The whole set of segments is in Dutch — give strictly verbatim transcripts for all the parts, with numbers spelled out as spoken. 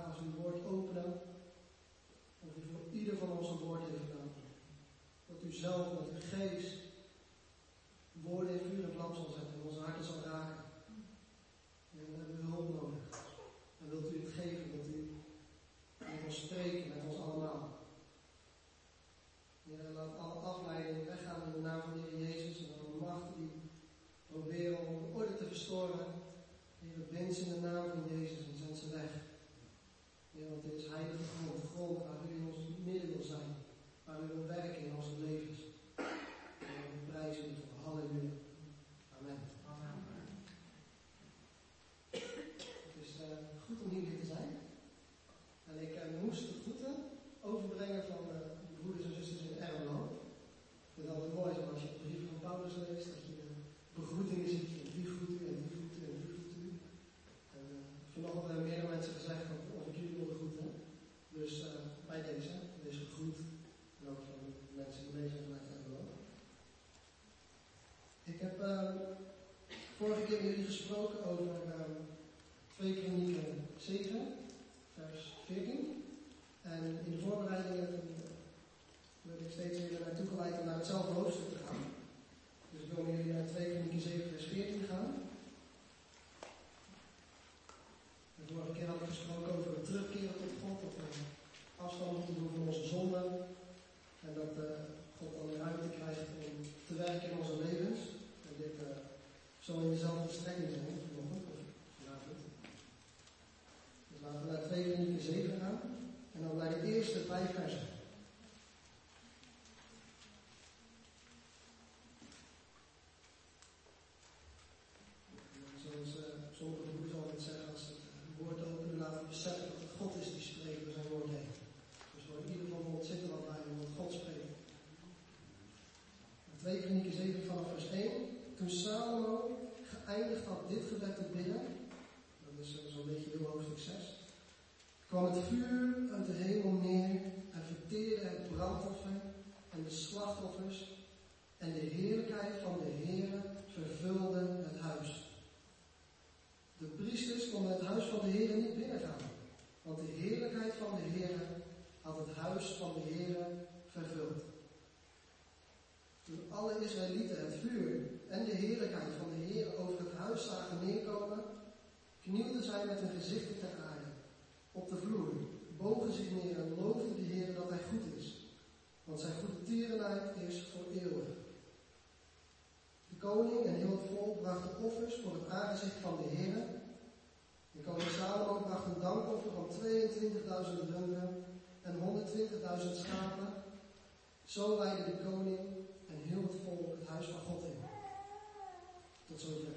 vragen als u uw woord openen, of u voor ieder van ons een woord heeft gedaan. Dat u zelf met uw geest woorden in vuur en vlam zal zetten en onze harten zal raken. En dan hebben we hulp nodig. En wilt u het geven, wilt u met ons spreken, met ons allemaal. Heer, laat alle afleiding weggaan in de naam van de Heer Jezus en alle machten die proberen om de orde te verstoren. Heer, bind ze in de naam van Jezus en zend ze weg. Heer, want dit is heilige grond, de grond waar u in ons midden wil zijn, waar u wil werken in onze levens. En we prijzen u voor. Halleluja. Amen. Amen. Het is uh, goed om hier te zijn. En ik uh, moest de groeten overbrengen van uh, de broeders en zusters in Ermelo. Ik vind het altijd mooi als je de brief van Paulus leest, dat je de begroetingen ziet van die groet u en die groet u en die groet u. En uh, vanochtend hebben meerdere mensen gezegd dat of ik jullie wilde groeten. Dus uh, bij deze, deze groet. En ook van de mensen die mee zijn vanuit Ermelo. Ik heb uh, vorige keer met jullie gesproken over uh, twee Kronieken zeven, vers veertien. En in de voorbereidingen uh, werd ik steeds weer naartoe geleid om naar hetzelfde hoofdstuk te gaan. Dus ik wil met jullie naar twee Kronieken zeven, vers veertien gaan. De vorige keer had ik gesproken over het terugkeren tot God, dat we afstand moeten doen van onze zonden. En dat uh, God dan de ruimte krijgt om te werken in onze levens. En dit uh, zal in dezelfde strekking zijn vanochtend of vanavond. Dus laten we naar twee Kronieken zeven gaan. En dan naar de eerste vijf versen. Zoals uh, sommige broeders altijd zeggen, als het woord openen, laten we beseffen dat het God is die spreekt door zijn woord heen. Dus voor ieder van ons zitten wat wij wat God spreekt. twee Kronieken zeven vanaf vers één. Toen Salomo geëindigd had dit gebed te bidden, dat is uh, zo'n beetje heel hoofdstuk zes, kwam het vuur uit de hemel neer en verteerde het brandoffer en de slachtoffers en de heerlijkheid van de Heere vervulde het huis. De priesters konden het huis van de Heere niet binnengaan, want de heerlijkheid van de Heere had het huis van de Heere vervuld. Toen alle Israëlieten het vuur en de heerlijkheid van de Heere over het huis zagen neerkomen, knielden zij met hun gezichten ter aarde, op de vloer, bogen zich neer en loofden de Heere dat hij goed is, want zijn goede tierenheid is voor eeuwig. De koning en heel het volk brachten offers voor het aangezicht van de Heere. De koning Salomo bracht een dankoffer van tweeëntwintigduizend runderen en honderdtwintigduizend schapen. Zo leidde de koning en heel het volk het huis van God in. Tot zover.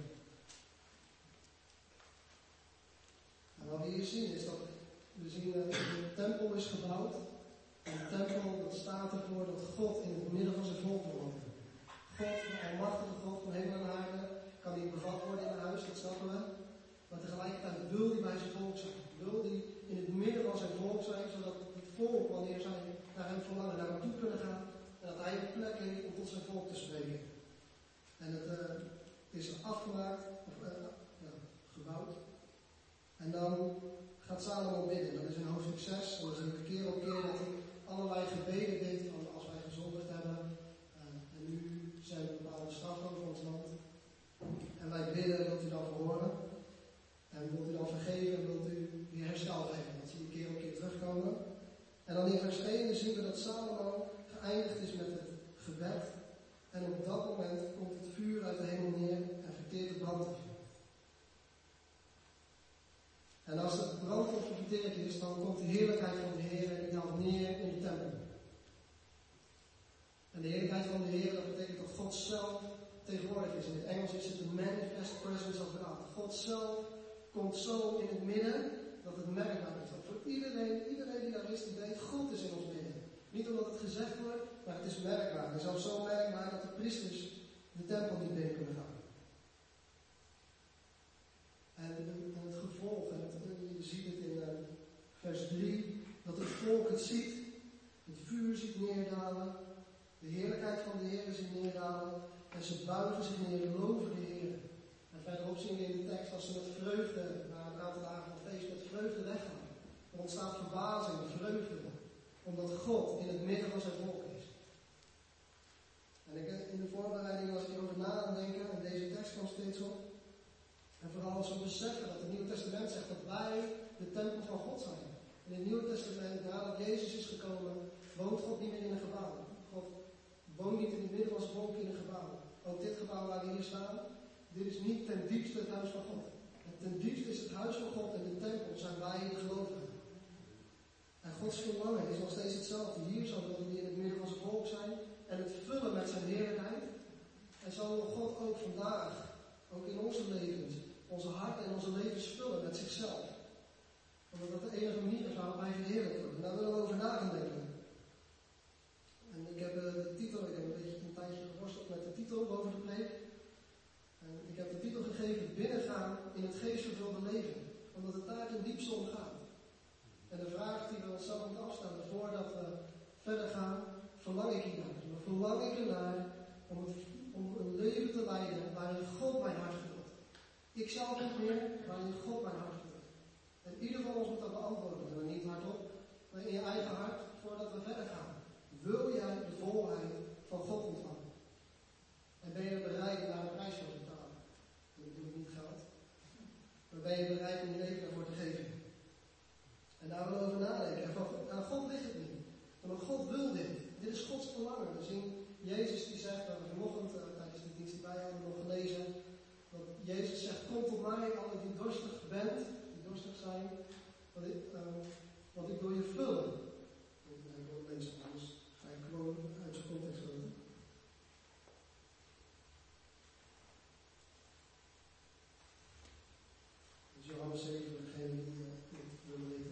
En wat we hier zien is dat we zien dat de tempel is gebouwd. En de tempel, dat staat ervoor dat God in het midden van zijn volk wil wonen. God, de almachtige God van hemel en aarde, kan niet bevat worden in een huis, dat snappen we. Maar tegelijkertijd wil hij bij zijn volk zijn. Wil hij in het midden van zijn volk zijn, zodat het volk, wanneer zij naar hem verlangen, naar hem toe kunnen gaan. En dat hij een plek heeft om tot zijn volk te spreken. En het uh, is afgemaakt, of uh, ja, gebouwd. En dan gaat Salomo bidden. Dat is in hoofdstuk zes. En dan zien we keer op keer dat hij allerlei gebeden deed van als wij gezondigd hebben. Uh, en nu zijn er bepaalde straffen over ons land. En wij bidden, wilt u dan verhoren? En wilt u dan vergeven? Wilt u weer herstel geven? Dat zie je keer op keer terugkomen. En dan in vers één zien we dat Salomo geëindigd is met het gebed. En op dat moment komt het vuur uit de hemel neer en verteert het brandoffer. En als het brandoffer verteerd is, dan komt de heerlijkheid van de Heer en die daalt neer in de tempel. En de heerlijkheid van de Heer, dat betekent dat God zelf tegenwoordig is. In het Engels is het de manifest presence of God. God zelf komt zo in het midden dat het merkbaar is. Dat voor iedereen, iedereen die daar is, die weet, God is in ons midden. Niet omdat het gezegd wordt, maar het is merkbaar. En zelfs zo merkbaar dat de priesters de tempel niet binnen kunnen gaan. En, en het gevolg, en het, je ziet het in uh, vers drie, dat het volk het ziet, het vuur ziet neerdalen, de heerlijkheid van de Heer ziet neerdalen, en ze buigen zich neer en loven de Heer. En verderop zien we in de tekst, als ze met vreugde, na een aantal dagen van feest, met vreugde weggaan. Dan ontstaat verbazing, vreugde, omdat God in het midden van zijn volk is. En ik, in de voorbereiding was ik hierover na aan het denken, en deze tekst kwam steeds op. En vooral als we beseffen dat het Nieuwe Testament zegt dat wij de tempel van God zijn. In het Nieuwe Testament, nadat Jezus is gekomen, woont God niet meer in een gebouw. God woont niet in het midden van zijn volk in een gebouw. Ook dit gebouw waar we hier staan, dit is niet ten diepste het huis van God. En ten diepste is het huis van God en de tempel zijn wij de gelovigen. En Gods verlangen is nog steeds hetzelfde. Hier zal hij in het midden van zijn volk zijn en het vullen met zijn heerlijkheid. En zal God ook vandaag, ook in onze levens, onze harten en onze levens vullen met zichzelf. Omdat dat de enige manier is waarop wij verheerlijkt worden. Daar willen we over na gaan denken. En ik heb de titel, ik heb een beetje een tijdje geworsteld met de titel boven de preek. En ik heb de titel gegeven, binnengaan in het geestvervulde leven. Omdat het daar ten diepste om gaat. En de vraag die we onszelf moeten afstellen voordat we verder gaan, verlang ik hiernaar. Verlang ik ernaar om, het, om een leven te leiden waarin God mijn hart vult. Ik zelf niet meer, waarin God mijn hart vult. En ieder van ons moet dat beantwoorden. En niet hardop, maar in je eigen hart voordat we verder gaan. Wil jij de volheid van God ontvangen? En ben je bereid daar een prijs voor te betalen? Dat bedoel ik niet geld. Maar ben je bereid om je leven daarvoor te geven? En daar willen we over nadenken. En van, aan God ligt het niet. Maar God wil dit. Dit is Gods verlangen. We zien Jezus die zegt, dat we vanochtend uh, tijdens de dienst die wij hadden nog gelezen, dat Jezus zegt, kom tot mij, alle die dorstig bent, die dorstig zijn, want ik, uh, want ik wil je vullen. Ik wil het lezen, anders ga ik gewoon uit zijn context houden. Dus Johannes zeven, voor degene die uh, dit willen weten.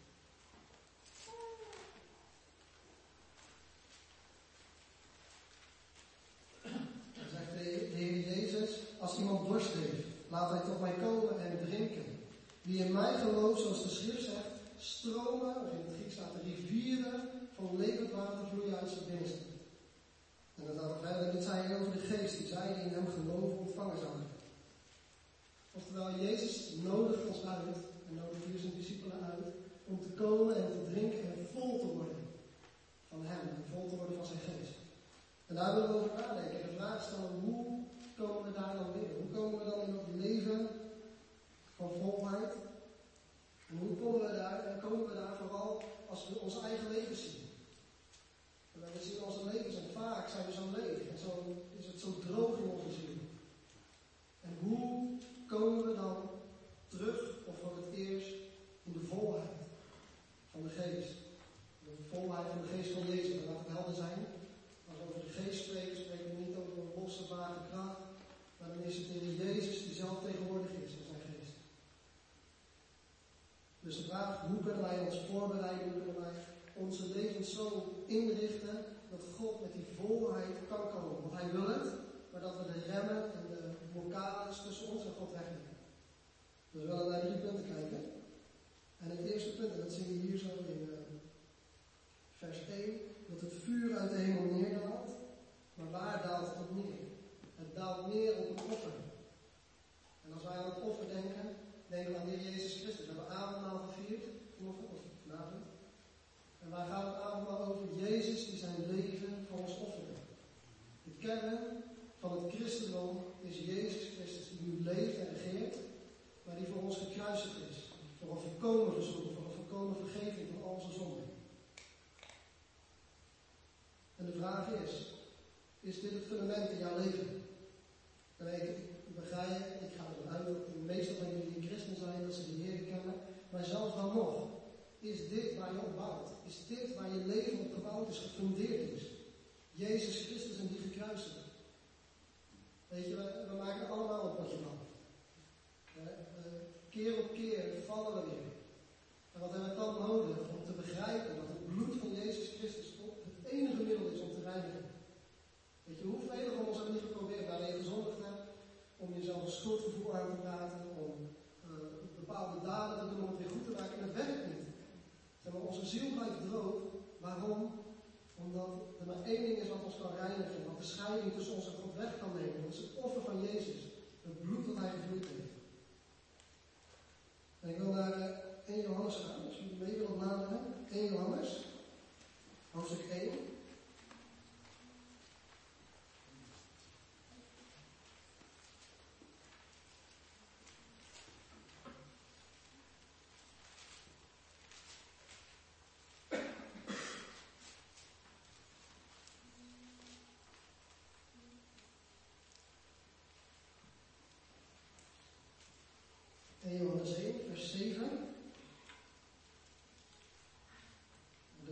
Als iemand dorst heeft, laat hij tot mij komen en drinken. Wie in mij gelooft, zoals de schrift zegt, stromen, of in het Grieks staat de rivieren van levend water vloeien uit zijn binnenste. En dat had verder, dit zei hij over de geest, die zij die in hem geloven ontvangen zouden. Oftewel, Jezus nodigt ons uit, en nodigt hier zijn discipelen uit, om te komen en te drinken en vol te worden van hem, en vol te worden van zijn geest. En daar willen we over nadenken. De vraag stellen, hoe komen we daar dan binnen? Hoe komen we dan in dat leven van volheid? En hoe komen we daar? En komen we daar vooral als we onze eigen leven zien? En we zien onze levens en vaak zijn we zo leeg en zo is het zo droog in onze ziel. En hoe komen we dan terug, of voor het eerst, in de volheid van de geest? De volheid van de geest van Jezus. En laat het helder zijn. Als we over de geest spreken, spreken we niet over een losse, vage kracht. Maar dan is het in Jezus die zelf tegenwoordig is in zijn geest. Dus de vraag, hoe kunnen wij ons voorbereiden, hoe kunnen wij onze levens zo inrichten dat God met die volheid kan komen. Want hij wil het, maar dat we de remmen en de blokkades tussen ons en God wegnemen. Dus we willen naar drie punten kijken. En het eerste punt, en dat zien we hier zo in uh, vers één, dat het vuur uit de hemel neerdaalt. Maar waar daalt het op neer? Het daalt neer op een offer. En als wij aan het offer denken, denken we aan de Heer Jezus Christus. We hebben avondmaal gevierd, vanochtend of vanavond. En waar gaat het avondmaal over? Jezus die zijn leven voor ons offerde. De kern van het christendom is Jezus Christus, die nu leeft en regeert, maar die voor ons gekruisigd is. Voor een volkomen verzoening, voor een volkomen vergeving van al onze zonden. En de vraag is, is dit het fundament in jouw leven? En ik, ik begrijp, ik ga ervan uit dat de meeste van jullie die christen zijn, dat ze de Heer kennen, maar zelfs dan nog, is dit waar je op bouwt? Is dit waar je leven op gebouwd is, gefundeerd is? Jezus Christus en die gekruisigd. Weet je, we, we maken allemaal een potje van. Uh, uh, keer op keer vallen we weer. En wat hebben we dan nodig om te begrijpen dat het bloed van Jezus Christus het enige middel is om te reinigen? Weet je, hoeveel van ons hebben niet geprobeerd waar je gezondigd hebt, om jezelf een schuldgevoel aan te praten, om uh, bepaalde daden te doen om het weer goed te maken, en dat werkt niet. Zeg maar, onze ziel blijft droog. Waarom? Omdat er maar één ding is wat ons kan reinigen, wat de scheiding tussen ons en God weg kan nemen. Dat is het offer van Jezus, het bloed dat hij gevloeid heeft. En ik wil naar uh, eerste Johannes gaan, als jullie mee willen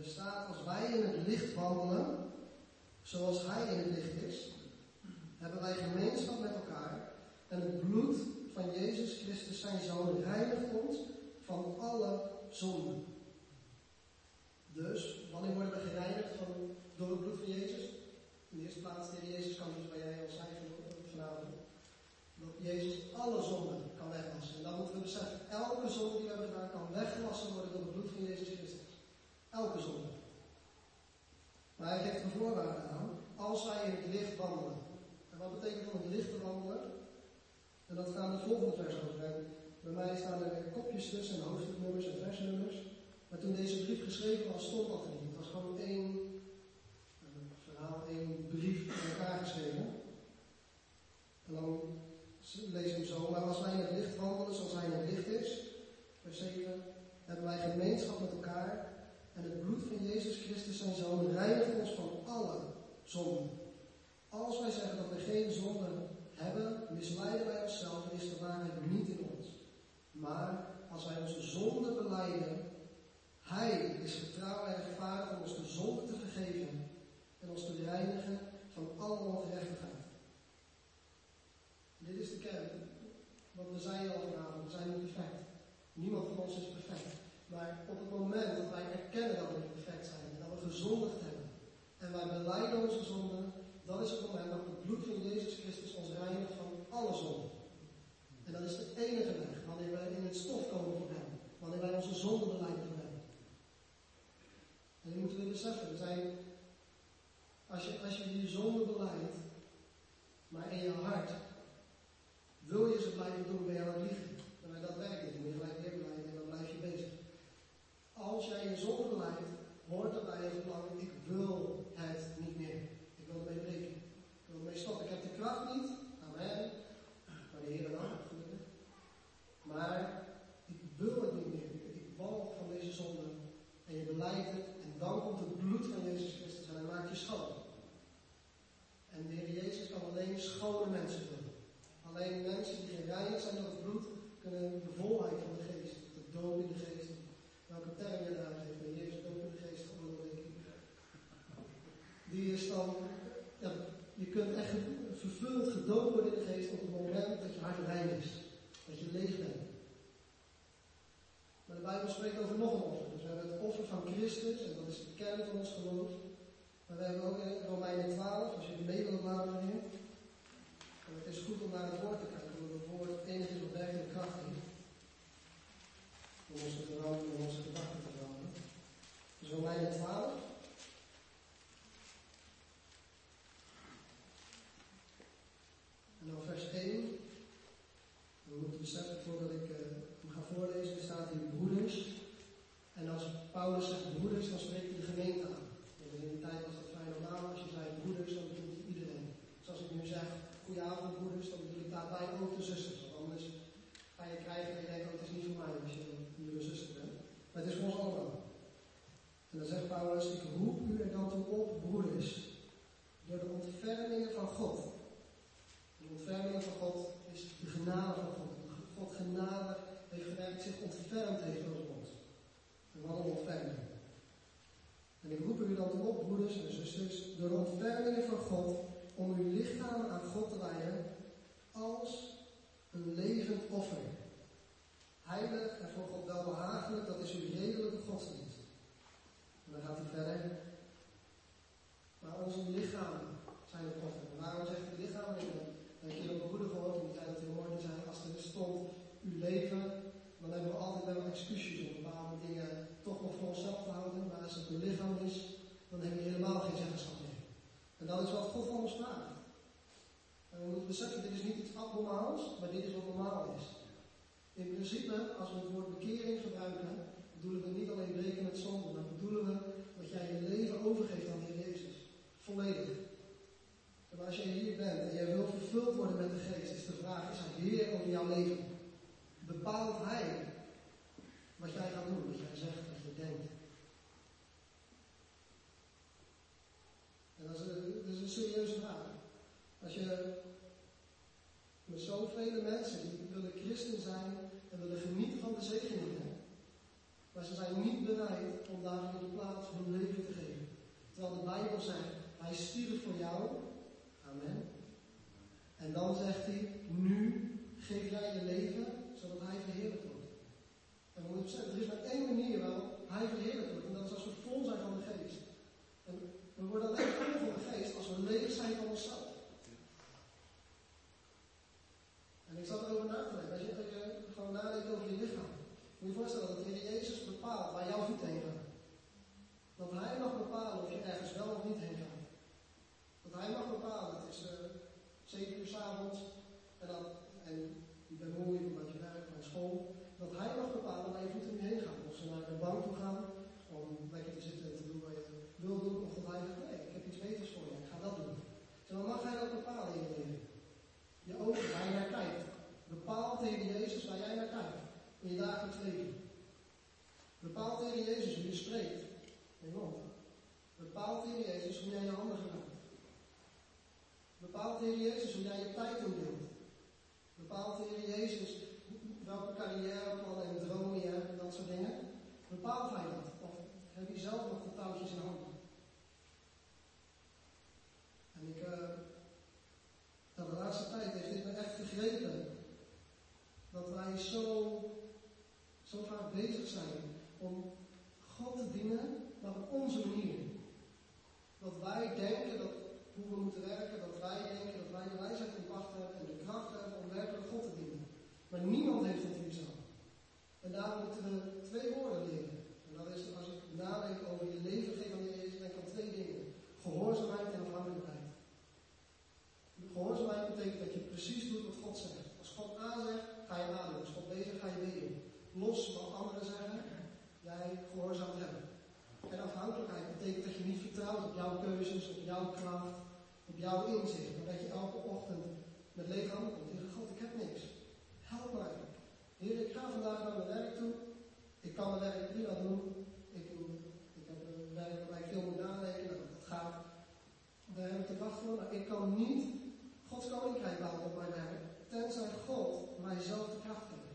er staat, als wij in het licht wandelen, zoals hij in het licht is, hebben wij gemeenschap met elkaar en het bloed van Jezus Christus, zijn Zoon, reinigt ons van alle zonden. Dus, wanneer worden we gereinigd van, door het bloed van Jezus? In de eerste plaats, de Heer Jezus kan dus bij jij al zei vanavond, dat Jezus alle zonden kan wegwassen. En dan moeten we beseffen, elke zonde die we hebben gedaan kan weggewassen worden door het bloed van Jezus Christus. Elke zonde. Maar hij geeft een voorwaarde aan, als wij in het licht wandelen. En wat betekent dan het licht te wandelen? En dat gaan we het volgende vers over. Bij mij staan er kopjes tussen, hoofdstuknummers en versnummers. Maar toen deze brief geschreven was, stond dat er niet. Het was gewoon één een verhaal, één brief in elkaar geschreven. En dan lees ik hem zo. Maar als wij in het licht wandelen zoals hij in het licht is, vers zeven, hebben wij gemeenschap met elkaar. En het bloed van Jezus Christus, zijn Zoon, reinigt ons van alle zonden. Als wij zeggen dat we geen zonde hebben, misleiden wij onszelf en is de waarheid niet in ons. Maar als wij onze zonden belijden, hij is getrouw en rechtvaardig om ons de zonde te vergeven en ons te reinigen van alle ongerechtigheid. Dit is de kern. Want we zeiden al vanavond, we zijn niet perfect. Niemand van ons is perfect. Maar op het moment dat wij erkennen dat we niet perfect zijn en dat we gezondigd hebben en wij belijden onze zonden, dat is het moment dat het bloed van Jezus Christus ons reinigt van alle zonden. En dat is de enige weg, wanneer wij in het stof komen voor hem. Wanneer wij onze zonden belijden voor hem. En je moet weer beseffen, we zijn, als je, als je die zonde belijdt, maar in je hart wil je ze blijven doen, ben je aan het liegen. Maar dat werkt niet, dan moet je gelijk weer belijden en dan blijf je bezig. Als jij je zonde belijdt, hoort erbij het verlangen, ik wil het niet meer. Ik wil ermee breken. Ik wil ermee stoppen. Ik heb de kracht niet. Amen. Maar de Heer wel, gelukkig. Maar ik wil het niet meer. Ik walg van deze zonde. En je belijdt het. En dan komt het bloed van Jezus Christus en hij maakt je schoon. En de Heer Jezus kan alleen schone mensen doen. Alleen mensen die gereinigd zijn door het bloed kunnen de volheid van de geest, de doop in de geest, welke term je daar geeft, maar Jezus doop in de geest, die is dan, ja, je kunt echt vervuld gedoopt worden in de geest op het moment dat je hart rein is, dat je leeg bent. Maar de Bijbel spreekt over nog een offer. Dus we hebben het offer van Christus, en dat is de kern van ons geloof. Maar we hebben ook in Romeinen twaalf, als je het mee wilt laten weer. En het is goed om naar het woord te kijken, want het woord het enige is wat werkelijk kracht heeft. Om onze gedachten, om onze gedachten te veranderen. Dus Romeinen twaalf. En dan vers één. We moeten beseffen, voordat ik uh, hem ga voorlezen, er staat hier broeders. En als Paulus zegt broeders, dan spreekt hij de gemeente aan. En in die tijd was dat vrij normaal. Als je zei broeders, dan bedoelt hij iedereen. Zoals ik nu zeg, goedenavond broeders, dan bedoel ik daarbij ook de zusters. Want anders ga je krijgen en je denkt, oh, het is niet voor mij als je nu een zuster bent. Maar het is voor ons allemaal. En dan zegt Paulus, ik roep u er dan toe op, broeders, door de ontfermingen van God. De ontfermingen van God is de genade van God. God genade heeft gewerkt, zich ontfermd heeft over ons. En wat een ontferming. En ik roep u dan toe op, broeders en zusters, door de ontfermingen van God, om uw lichamen aan God te wijden als een levend offer. Heilig en voor God welbehagelijk, dat is uw redelijke godsdienst. En dan gaat hij verder. Maar onze lichamen zijn het offer. En waarom zegt hij lichamen? Ik heb een keer op mijn moeder gehoord, en die zei dat heel mooi, die zei, als er stond uw leven, dan hebben we altijd wel excuses om bepaalde dingen toch nog voor onszelf te houden. Maar als het uw lichaam is, dan heb je helemaal geen zeggenschap meer. En dat is wat God van ons vraagt. En we moeten beseffen, dit is niet iets abnormaals, maar dit is wat normaal is. In principe, als we het woord bekering gebruiken, bedoelen we niet alleen breken met zonde, maar bedoelen we dat jij je leven overgeeft aan de Heer Jezus. Volledig. En als jij hier bent en jij wil vervuld worden met de geest, is de vraag, is hij Heer over jouw leven? Bepaalt hij wat jij gaat doen, wat jij zegt, wat je denkt? En dat is een, dat is een serieuze vraag. Als je met zoveel mensen die willen christen zijn en willen genieten van de zegeningen, Maar ze zijn niet bereid om daarvoor in de plaats hun leven te geven. Terwijl de Bijbel zegt, hij stierf voor jou. Amen. En dan zegt hij, nu geef jij je leven, zodat hij verheerlijkt wordt. En we moeten zeggen, er is maar één manier waarop hij verheerlijkt wordt. En dat is als we vol zijn van de geest. En we worden alleen vol van de geest als we leeg zijn van onszelf. En ik zat erover na te denken. Als je, als je gewoon nadenkt over je lichaam. Moet je je voorstellen dat de Heer Jezus bepaalt waar jouw voet heen gaat. Dat hij mag bepalen of je ergens wel of niet heen gaat. Dat hij mag bepalen, het is uh, zeven uur 's avonds en, dan, en je bent moe, je moet je werk van school. Dat hij mag bepalen waar je voeten niet heen gaan. Of ze naar de bank toe gaan om lekker te zitten en te doen wat je wil doen. Of dat hij zegt, nee, ik heb iets beters voor je, ik ga dat doen. Zo dan mag hij dat bepalen in je leven. Je ogen, waar je naar kijkt. Bepaalt de Heer Jezus waar jij naar kijkt. In je dagelijks leven. Bepaalt de Heer Jezus hoe je spreekt. In je mond. Bepaalt de Heer Jezus hoe jij je handen gebruikt. Bepaalt de Heer Jezus hoe jij je tijd indeelt. Bepaalt de Heer Jezus welke carrièreplan en dromen je hebt en dat soort dingen. Bepaalt hij dat? Of heb je zelf nog de touwtjes in handen? En ik, uh, nou, de laatste tijd heeft dit me echt gegrepen. Dat wij zo, zo vaak bezig zijn om God te dienen, maar op onze manier. Dat wij denken dat hoe we moeten werken, dat wij denken dat wij de wijsheid in pacht hebben en de kracht hebben om werkelijk God te dienen. Maar niemand heeft dat hier zo. En daarom moeten we twee woorden leren. En dat is, als ik nadenk over je leven geven aan de Jezus, denk ik aan twee dingen. Gehoorzaamheid en afhankelijkheid. Gehoorzaamheid betekent dat je precies doet wat God zegt. Als God A zegt, ga je A doen. Als God B zegt, ga je B doen. Los wat anderen zeggen, jij gehoorzaamt hem. En afhankelijkheid betekent dat je niet vertrouwt op jouw keuzes, op jouw kracht, op jouw inzicht. Maar dat je elke ochtend met lege handen komt. Heer God, ik heb niks. Help mij. Heer, ik ga vandaag naar mijn werk toe. Ik kan mijn werk prima doen. Ik, ik heb een werk waarbij ik veel moet nadenken. Dat, dat gaat. Daar heb ik te wachten voor. Maar ik kan niet Gods koninkrijk bouwen op mijn werk. Tenzij God mij zelf de kracht geeft.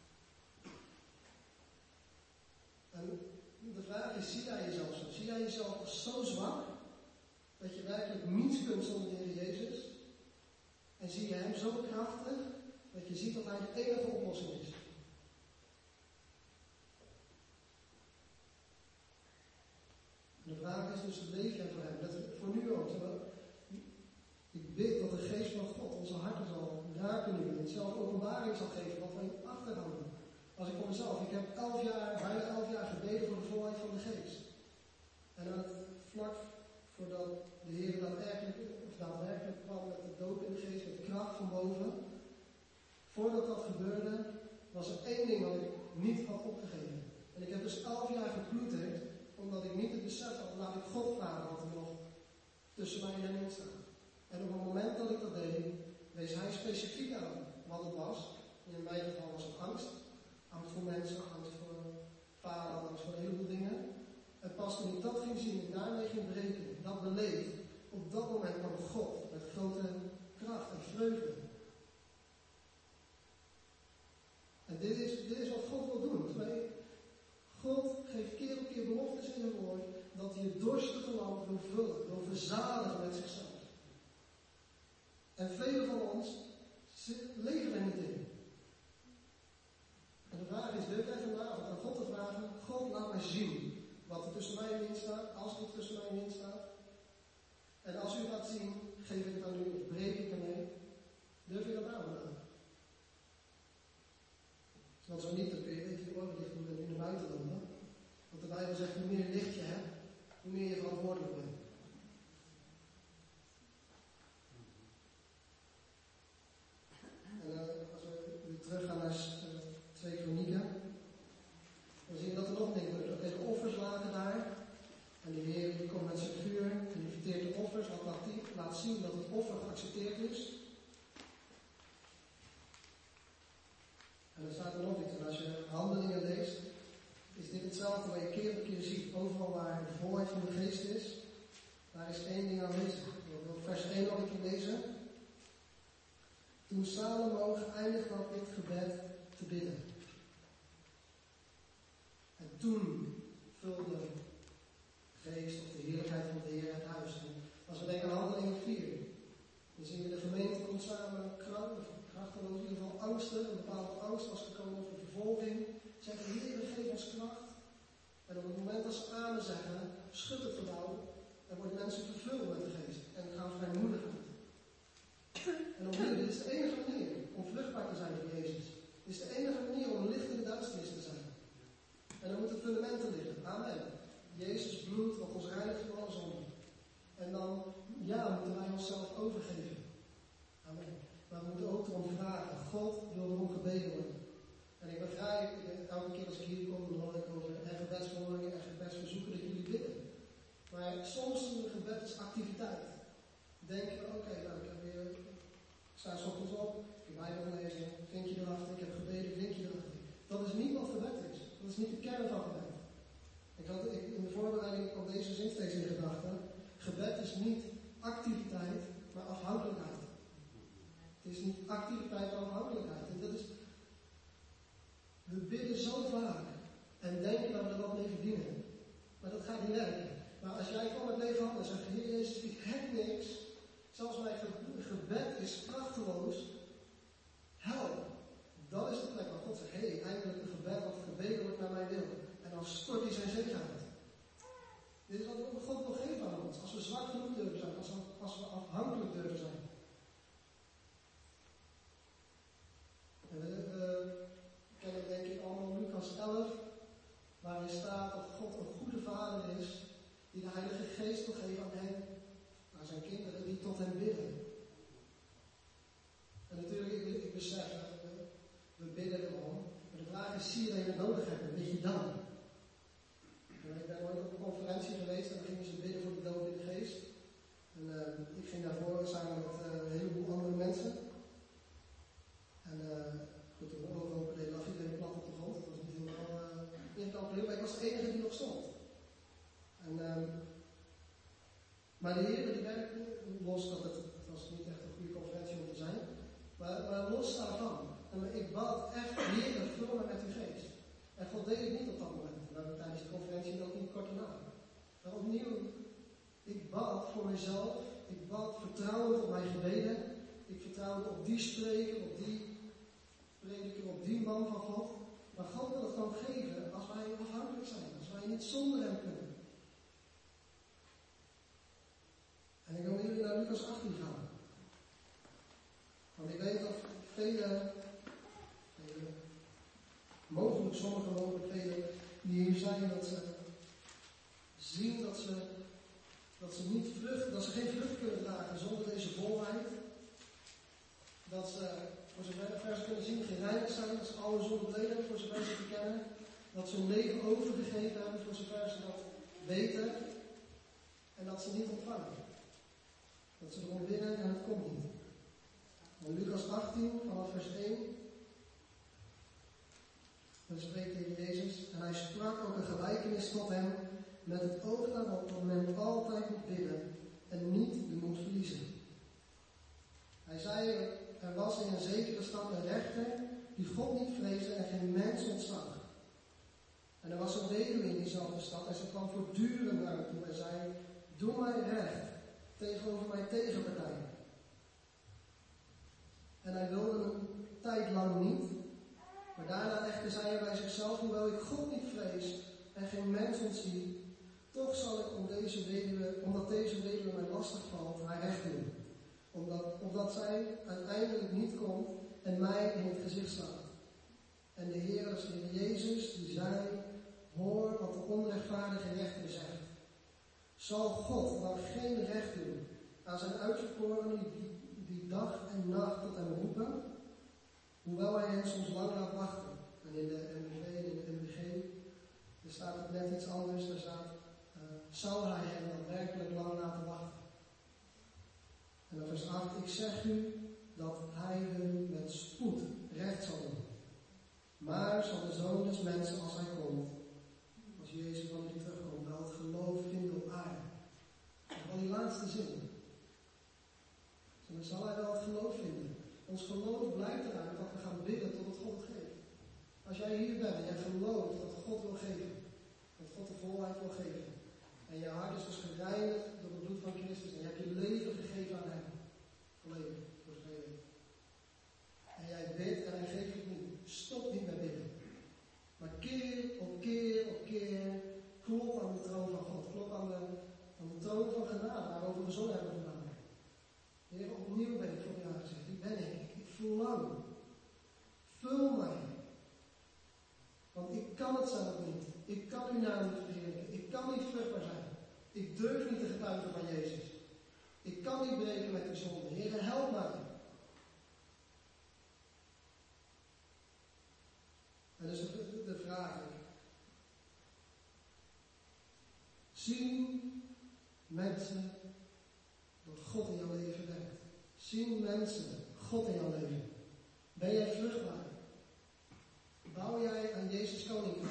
En de vraag is, zie jij jezelf zo? Zie jij jezelf als zo zwak, dat je werkelijk niets kunt zonder de Heer Jezus? En zie je hem zo krachtig, dat je ziet dat hij de enige oplossing is? En de vraag is dus, leef jij voor hem? Dat voor nu ook. Ik bid dat de geest van God onze harten zal raken nu en zelf openbaring zal geven wat wij achterhouden. Als ik voor mezelf, ik heb elf jaar, bijna elf jaar gebeden voor de volheid van de geest. En aan het vlak voordat de Heer daadwerkelijk, of daadwerkelijk kwam met de doop in de geest, met de kracht van boven. Voordat dat gebeurde, was er één ding wat ik niet had opgegeven. En ik heb dus elf jaar geploeterd, omdat ik niet het besef had, laat ik God vragen wat er nog tussen mij en hem in staat. En op het moment dat ik dat deed, wees hij specifiek aan wat het was. In mijn geval was het angst. Angst voor mensen, angst voor falen, angst voor een heleboel dingen. En pas toen ik dat ging zien en daarmee ging breken, dat beleefd, op dat moment kwam God met grote kracht en vreugde. En dit is, dit is wat God wil doen. God geeft keer op keer beloftes in zijn woord dat hij het dorstige land wil vullen, wil verzadigen met zichzelf. En velen van ons leven er niet in. En de vraag is, durf jij vanavond aan God te vragen, God laat mij zien wat er tussen mij en in staat, als er tussen mij en in staat. En als u het laat zien, geef ik het aan u, of breek ik ermee. Durf je dat aan? Want zo niet, dan kun je even je oren dicht doen en nu naar buiten lopen. Want de Bijbel zegt, hoe meer licht je hebt, hoe meer je verantwoordelijk bent. En uh, als we weer teruggaan naar uh, twee Kronieken, dan zien we dat er nog dingen gebeuren. Deze offers lagen daar. En de Heer die komt met zijn vuur en die verteert de offers, wat laat, die, laat zien dat het offer geaccepteerd is. En er staat er nog iets. En als je Handelingen leest, is dit hetzelfde wat je keer op keer ziet. Overal waar de volheid van de geest is, daar is één ding aanwezig. Ik wil vers één nog een keer lezen. Toen Salomo geëindigd had dit gebed te bidden. En toen vulde de geest of de heerlijkheid van de Heer het huis. En als we denken aan Handelingen vier, dan zien we de gemeente komt samen, krachteloos, in ieder geval angsten, een bepaalde angst was gekomen over vervolging. Zeggen, Heer, geef ons kracht. En op het moment dat ze amen zeggen, schudt het gebouw en worden mensen vervuld met de geest. En gaan vrijmoedig uit. En opnieuw, dit is de enige manier om vruchtbaar te zijn voor Jezus. Dit is de enige manier om licht in de duisternis te zijn. En dan moeten fundamenten liggen. Amen. Jezus bloed, wat ons reinigt van alle zonde. En dan, ja, moeten wij onszelf overgeven. Amen. Maar we moeten ook erom vragen. God wil erom gebeden worden. En ik begrijp, elke keer als ik hier kom, dan hoor ik over en gebedsverhoringen en gebedsverzoeken dat jullie bidden. Maar soms doen we gebed is activiteit. Denken we, oké, okay, nou, ik heb weer, ik sta 's ochtends op, ik heb Bijbel gelezen, vinkje erachter, ik heb gebeden, vinkje erachter. Dat is niet wat gebed is. Dat is niet de kern van gebed. Ik had, ik, in de voorbereiding kwam deze zin steeds in gedachten. Gebed is niet activiteit, maar afhankelijkheid. Het is niet activiteit, maar afhankelijkheid. En dat is, we bidden zo vaak en denken dat we er wat mee verdienen. Maar dat gaat niet werken. Maar als jij komt met lege handen en zegt, Heer Jezus, ik heb niks. Zelfs mijn gebed is krachteloos. Help. Dat is de plek waar God zegt, hé, hey, eindelijk een gebed wat gebeden wordt naar mijn wil. En dan stort hij zijn zegen uit. Dit is wat God wil geven aan ons. Als we zwak genoeg durven zijn. Als we, als we afhankelijk durven zijn. En we, we kennen denk ik allemaal Lucas elf. Waarin staat dat God een goede vader is. Die de Heilige Geest wil geven aan hen. Aan zijn kinderen die tot hem bidden. En natuurlijk, ik, ik besef, we, we bidden erom. Maar de vraag is, zie je dat je het nodig hebt? En weet je dan? Ik ben ooit op een conferentie geweest en dan gingen ze bidden voor de dood in de geest. En uh, ik ging daarvoor samen met uh, een heleboel andere mensen. En uh, goed, de oorlog open deed, lag iedereen plat op de grond. Dat was niet helemaal, uh, niet helemaal, maar ik was de enige die nog stond. En, uh, maar de Heer die werkte, los dat het, het was niet echt een goede conferentie om te zijn, maar, maar los daarvan. En ik bad echt, Heer, vul me met uw geest. En God deed het niet op dat moment. Nou, tijdens de conferentie en ook niet kort daarna. Maar opnieuw, ik bad voor mezelf. Ik bad vertrouwend op mijn gebeden. Ik vertrouwde op die spreker, op die prediker, op die man van God. Maar God wil het gewoon geven als wij afhankelijk zijn. Als wij niet zonder hem kunnen. En ik wil jullie naar Lucas achttien gaan. Want ik weet dat vele, vele mogelijk sommigen mogelijk vele die hier zijn, dat ze zien dat ze, dat ze niet vlucht, dat ze geen vlucht kunnen dragen zonder deze volheid. Dat ze, voor zover ze kunnen zien, gereinigd zijn, dat ze alle zonde leden voor zover ze het kennen. Dat ze hun leven overgegeven hebben voor zover ze dat weten. En dat ze niet ontvangen. Dat ze erom winnen en het komt niet. En Lucas achttien, vanaf vers één. Dan spreekt tegen Jezus. En hij sprak ook een gelijkenis tot hem. Met het oog daarop dat men altijd moet bidden. En niet de moed verliezen. Hij zei, er was in een zekere stad een rechter. Die God niet vreesde en geen mens ontzag. En er was een weduwe in diezelfde stad. En ze kwam voortdurend naar hem toe en zei, doe mij recht tegenover mijn tegenpartij. En hij wilde een tijd lang niet. Maar daarna echter zei hij bij zichzelf, hoewel ik God niet vrees en geen mens ontzie, toch zal ik om deze weduwe, omdat deze weduwe mij lastig valt, haar recht doen. Omdat, opdat zij uiteindelijk niet komt en mij in het gezicht slaat. En de Heer, dat is de Heer Jezus, die zei, hoor wat de onrechtvaardige rechter zegt. Zal God dan geen recht doen aan zijn uitverkorenen die, die dag en nacht tot hem roepen? Hoewel hij hen soms lang laat wachten. En in de M V, in de M V G, er staat het net iets anders. Daar staat, uh, zou hij hen dan werkelijk lang laten wachten? En dan vers acht, ik zeg u dat hij hun met spoed recht zal doen. Maar zal de Zoon des Mensen als hij komt, als Jezus van die terugkomt, wel het geloof vinden op aarde. Van die laatste zin. Dan zal hij wel het geloof vinden. Ons geloof blijkt eruit dat we gaan bidden tot het God het geeft. Als jij hier bent en jij gelooft dat God wil geven, En je hart is dus gereinigd door het bloed van Christus. En je hebt je leven gegeven aan hem. Volledig, voor zijn leven. En jij bidt en hij geeft het niet. Stop niet met bidden. Maar keer op keer op keer klop aan de troon van God. Klop aan de, aan de troon van genade, waar we over gezongen hebben vandaag. Heer, opnieuw ben ik voor jou gezegd. Wie ben ik? Ik verlang. Vul mij. Want ik kan het zelf niet. Ik kan uw naam niet verheerlijken. Ik kan niet vruchtbaar zijn. Ik durf niet te getuigen van Jezus. Ik kan niet breken met de zonde. Heer, help mij. En dus de, de vraag. Zien mensen dat God in jouw leven werkt? Zien mensen God in jouw leven? Ben jij vruchtbaar? Bouw jij aan Jezus koninkrijk?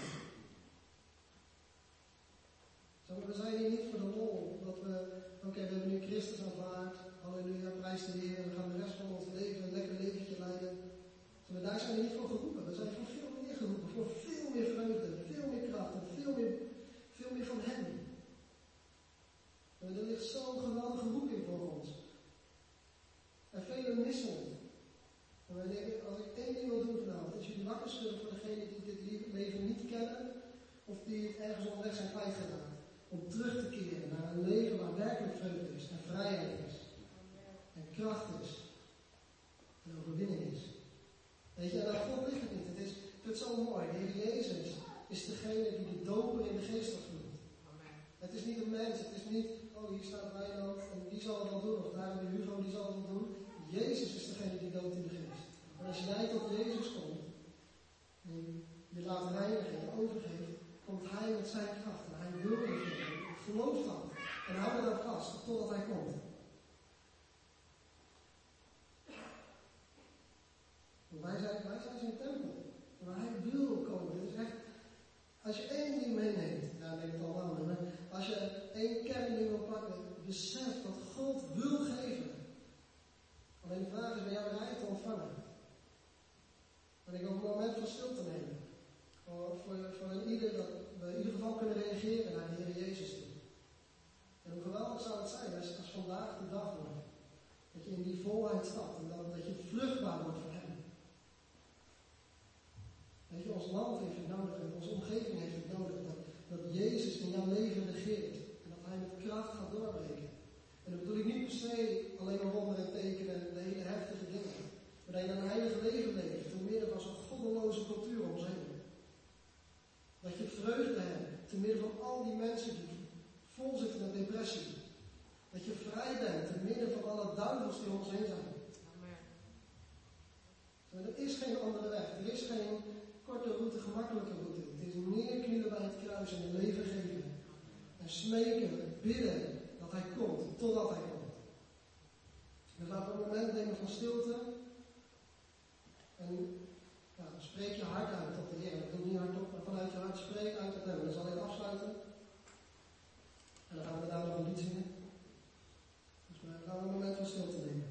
We zijn hier niet voor de lol. Dat we, oké, okay, we hebben nu Christus aanvaard. Halleluja, prijs de Heer. En we gaan de rest van ons leven een lekker leventje leiden. Maar daar zijn we niet voor geroepen. We zijn voor veel meer geroepen. Voor veel meer vreugde, veel meer kracht en veel meer, veel meer van Hem. En er ligt zo'n geweldige roeping voor ons. En velen missen het. En wij denken, als ik één ding wil doen vanavond, is jullie wakker schudden voor degenen die dit leven niet kennen, of die het ergens onderweg zijn kwijtgeraakt. Om terug te keren naar een leven waar werkelijk vreugde is, en vrijheid is, en kracht is, en overwinning is. Weet je, en aan God ligt het niet. Het is, ik vind het zo mooi. De Heer Jezus is degene die de doper in de geest afvloeit. Het is niet een mens, het is niet, oh hier staat Wijnand en die zal het wel doen, of daar hebben we Hugo, die zal het wel doen. Jezus is degene die doopt in de geest. En als jij tot Jezus komt, en je laat reinigen en je overgeeft, komt Hij met zijn kracht. En Hij wil je geven. Geloof dat. En hou er dan vast, totdat Hij komt. Want wij zijn, wij zijn zijn tempel. Maar Hij wil komen. Het is echt, als je één ding meeneemt, daar neem ik het al aan, maar als je één kernding wil pakken, besef dat God wil geven. Alleen de vraag is, ben jij bereid te ontvangen? En ik wil een moment van stilte nemen. Voor, voor, voor een ieder dat we in ieder geval kunnen reageren naar de Heer Jezus toe. En hoe geweldig zou het zijn als, als vandaag de dag wordt. Dat je in die volheid stapt en dat, dat je vruchtbaar wordt voor Hem. Weet je, ons land heeft het nodig en onze omgeving heeft het nodig. Dat, dat Jezus in jouw leven regeert. En dat Hij met kracht gaat doorbreken. En dat bedoel ik niet per se alleen maar wonderen en tekenen en de hele heftige dingen. Maar dat je een heilige leven leeft, te midden van zo'n goddeloze cultuur om ons heen. Dat je vreugde hebt, te midden van al die mensen die vol zitten met depressie. Dat je vrij bent, te midden van alle duivels die om ons heen zijn. Amen. Maar er is geen andere weg, er is geen korte route, gemakkelijke route. Het is neerknielen bij het kruis en het leven geven. En smeken, bidden dat Hij komt, totdat Hij komt. Dus laten we een moment nemen van stilte. En ja, spreek je hart uit tot de Heer. Doe niet hardop, maar vanuit je hart spreek uit tot Hem. Dan zal ik afsluiten. En dan gaan we daar nog een lied zingen. Dus maar laten we een moment van stilte nemen.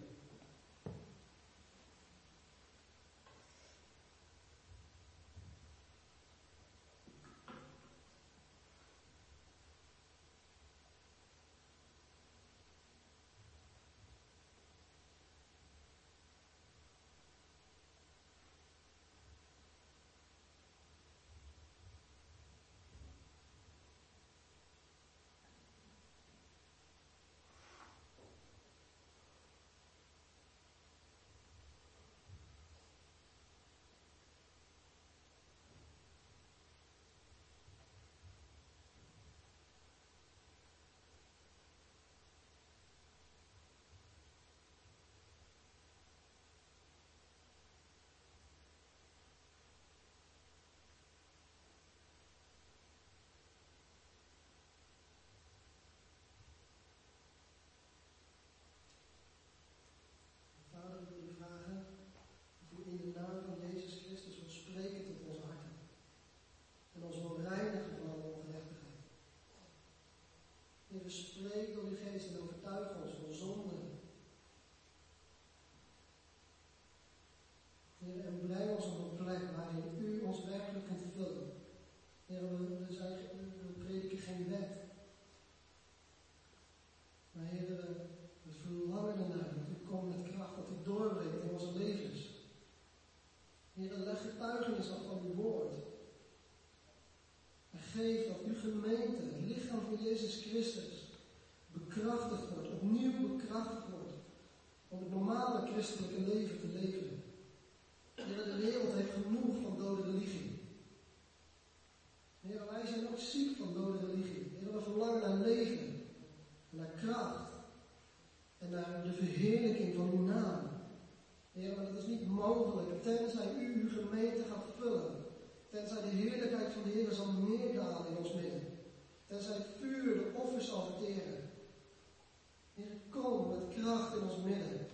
Jezus Christus bekrachtigd wordt, opnieuw bekrachtigd wordt, om het normale christelijke leven te leven. Heer, de wereld heeft genoeg van dode religie. Heer, wij zijn ook ziek van dode religie. Heer, we verlangen naar leven, naar kracht en naar de verheerlijking van uw naam. Heer, maar dat is niet mogelijk tenzij u uw gemeente gaat vullen. Tenzij de heerlijkheid van de Heer zal neerdalen in ons midden. Tenzij het vuur de offers zal verteren. Heer, kom met kracht in ons midden.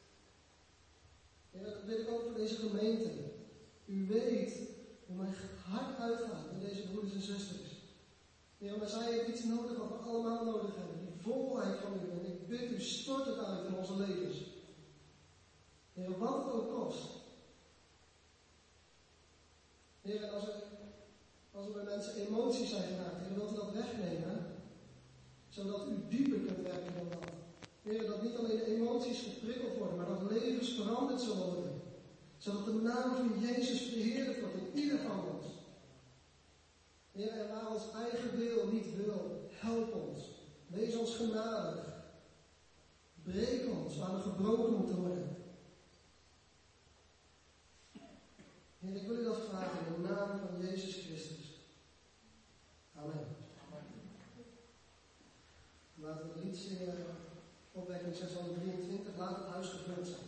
Heer, dat bid ik ook voor deze gemeente. U weet hoe mijn hart uitgaat met deze broeders en zusters. Heer, maar zij heeft iets nodig wat we allemaal nodig hebben. Die volheid van u. En ik bid u, stort het uit in onze levens. Heer, wat het ook kost. Heer, en als er, als er bij mensen emoties zijn geraakt, Heer, wilt u dat wegnemen, zodat u dieper kunt werken dan dat. Heer, dat niet alleen de emoties geprikkeld worden, maar dat levens veranderd zullen worden. Zodat de naam van Jezus verheerlijkt wordt in ieder van ons. Heer, en waar ons eigen wil niet wil, help ons. Wees ons genadig. Breek ons waar we gebroken moeten worden. Heer, ik wil u dat vragen in de naam van Jezus Christus. Amen. Laten we het lied zingen, opwekking zeshonderddrieëntwintig, laat het huis gevuld zijn.